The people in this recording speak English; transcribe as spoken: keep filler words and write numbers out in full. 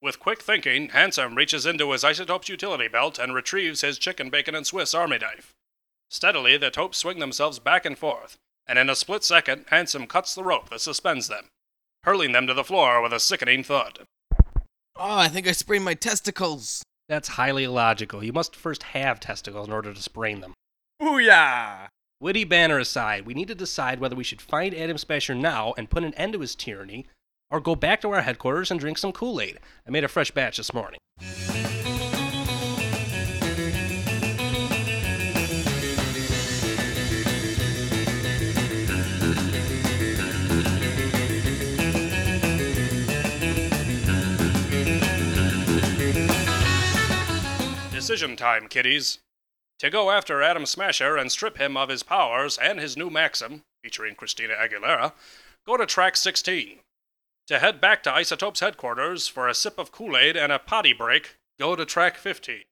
With quick thinking, Handsome reaches into his Isotopes utility belt and retrieves his chicken bacon and Swiss army knife. Steadily, the Topes swing themselves back and forth, and in a split second, Handsome cuts the rope that suspends them, hurling them to the floor with a sickening thud. Oh, I think I sprained my testicles. That's highly illogical. You must first have testicles in order to sprain them. Booyah! Witty banner aside, we need to decide whether we should find Atom Smasher now and put an end to his tyranny, or go back to our headquarters and drink some Kool-Aid. I made a fresh batch this morning. Decision time, kiddies. To go after Atom Smasher and strip him of his powers and his new Maxim, featuring Christina Aguilera, go to track sixteen. To head back to Isotopes headquarters for a sip of Kool-Aid and a potty break, go to track fifteen.